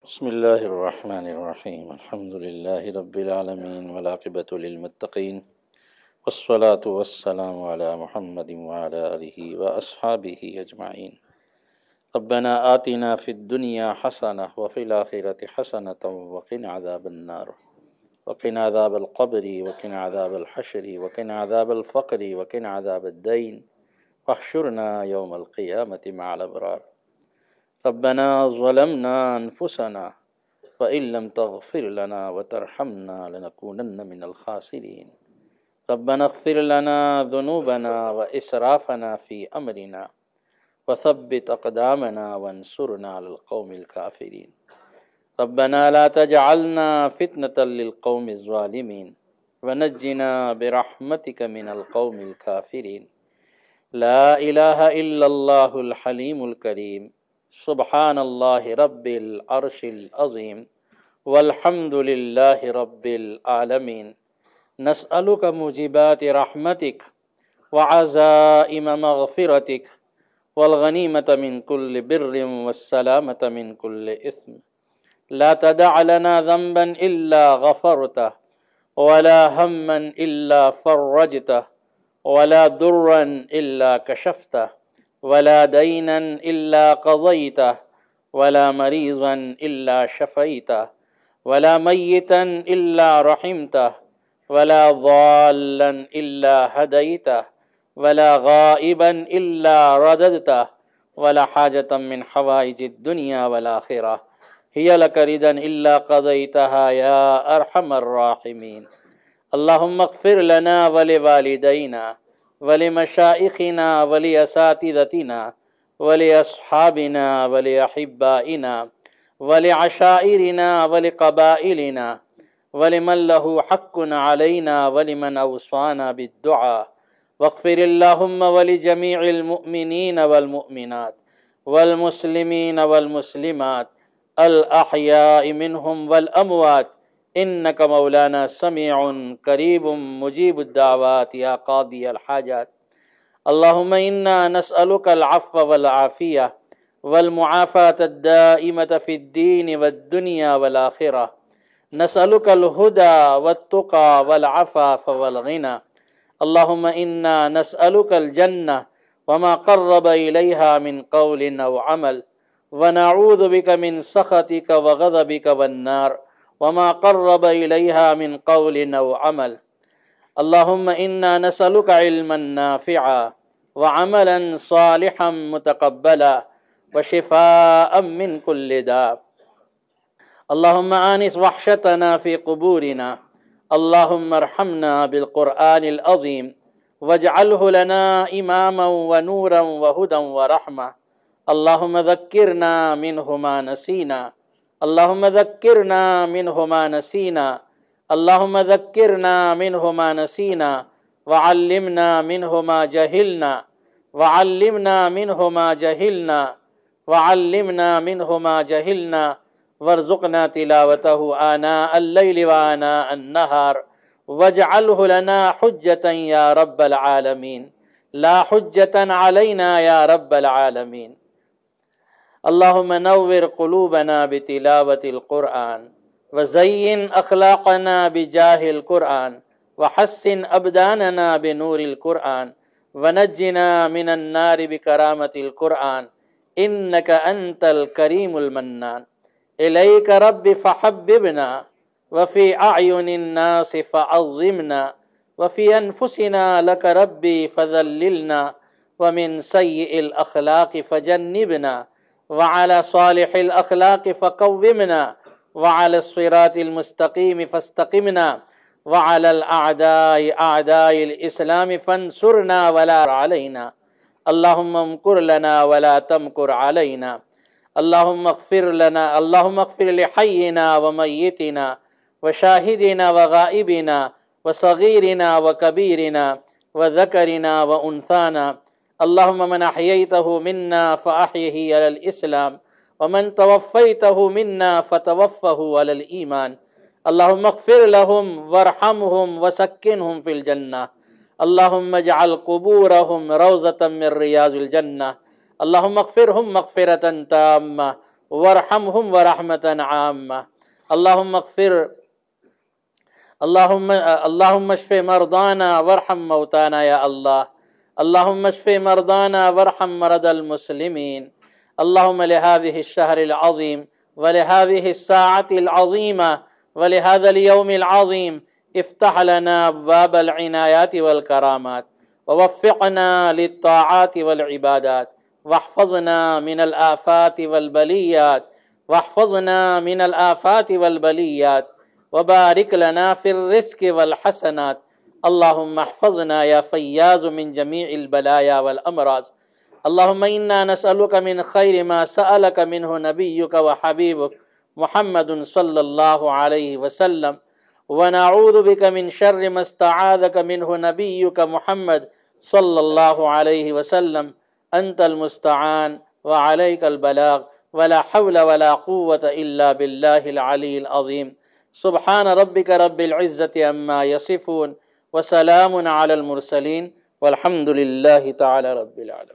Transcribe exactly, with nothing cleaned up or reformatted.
بسم الله الرحمن الرحيم الحمد لله رب العالمين والعاقبة للمتقين والصلاة والسلام على محمد وعلى آله وأصحابه أجمعين ربنا آتنا في الدنيا حسنة وفي الآخرة حسنة وقنا عذاب النار وقنا عذاب القبر وقنا عذاب الحشر وقنا عذاب الفقر وقنا عذاب الدين واحشرنا يوم القيامة مع الأبرار ربنا ظلمنا أنفسنا وإن لم تغفر لنا وترحمنا لنكونن من الخاسرين ربنا اغفر لنا ذنوبنا وإسرافنا في أمرنا وثبت أقدامنا وانصرنا على القوم الكافرين ربنا لا تجعلنا فتنة للقوم الظالمين ونجنا برحمتك من القوم الكافرين لا إله إلا الله الحليم الكريم سبحان الله رب العرش العظيم والحمد لله رب العالمين نسألك موجبات رحمتك وعزائم مغفرتك والغنيمة من كل بر والسلامة من كل إثم لا تدع لنا ذنبا إلا غفرته ولا هما إلا فرجته ولا ضرا إلا كشفته ولا دينا إلا قضيته ولا مريضا إلا شفيته ولا ميتا إلا رحمته ولا ضالا إلا هديته ولا غائبا إلا رددته ولا حاجة من حوائج الدنيا والآخرة هي لك ردا إلا قضيتها يا أرحم الراحمين اللهم اغفر لنا ولوالدينا ولمشائخنا ولأساتذتنا ولأصحابنا ولأحبائنا ولعشائرنا ولقبائلنا ولمن له حق علينا ولمن أوصانا بالدعاء واغفر اللهم ولجميع المؤمنين والمؤمنات والمسلمين والمسلمات الأحياء منهم والأموات إنك مولانا سميع قريب مجيب الدعوات يا قاضي الحاجات اللهم إنا نسألك العفو والعافية والمعافاة الدائمة في الدين والدنيا والآخرة نسألك الهدى والتقى والعفاف والغنى اللهم إنا نسألك الجنة وما قرب إليها من قول أو عمل ونعوذ بك من سخطك وغضبك والنار وما قرب إليها من قول أو عمل اللهم إنا نسألك علما نافعا وعملا صالحا متقبلا وشفاء من كل داء اللهم آنس وحشتنا في قبورنا اللهم ارحمنا بالقرآن العظيم واجعله لنا إماما ونورا وهدى ورحمة اللهم ذكرنا منه ما نسينا اللهم ذكرنا منه ما نسينا اللهم ذكرنا منه ما نسينا وعلمنا منه ما جهلنا وعلمنا منه ما جهلنا وعلمنا منه ما جهلنا وارزقنا تلاوته آناء الليل وآناء النهار واجعله لنا حجة يا رب العالمين لا حجة علينا يا رب العالمين اللهم نور قلوبنا بتلاوة القرآن وزين أخلاقنا بجاه القرآن وحسن أبداننا بنور القرآن ونجنا من النار بكرامة القرآن إنك أنت الكريم المنان إليك رب فحببنا وفي أعين الناس فعظمنا وفي أنفسنا لك ربي فذللنا ومن سيء الأخلاق فجنبنا وعلى صالح الأخلاق فقومنا وعلى الصراط المستقيم فاستقمنا وعلى الأعداء أعداء الإسلام فانصرنا ولا علينا اللهم امكر لنا ولا تمكر علينا اللهم اغفر لنا اللهم اغفر لحينا وميتنا وشاهدنا وغائبنا وصغيرنا وكبيرنا وذكرنا وأنثانا اللهم من أحييته منا فأحيه على الإسلام ومن توفيته منا فتوفه على الإيمان اللهم اغفر لهم وارحمهم وسكنهم في الجنة اللهم اجعل قبورهم روضة من رياض الجنة اللهم اغفرهم مغفرة تامة وارحمهم ورحمة عامة. اللهم اغفر اللهم اللهم اشف مرضانا وارحم موتانا يا الله. اللهم اشف مرضانا وارحم مرضى المسلمين. اللهم لهذه الشهر العظيم ولهذه الساعة العظيمة ولهذا اليوم العظيم افتح لنا أبواب العنايات والكرامات، ووفقنا للطاعات والعبادات، واحفظنا من الآفات والبليات واحفظنا من الآفات والبليات وبارك لنا في الرزق والحسنات. اللهم احفظنا يا فياض من جميع البلايا والأمراض. اللهم إنا نسألك من خير ما سألك منه نبيك وحبيبك محمد صلى الله عليه وسلم، ونعوذ بك من شر ما استعاذك منه نبيك محمد صلى الله عليه وسلم. أنت المستعان وعليك البلاغ، ولا حول ولا قوة إلا بالله العلي العظيم. سبحان ربك رب العزة عما يصفون، وسلام على المرسلين، والحمد لله تعالى رب العالمين.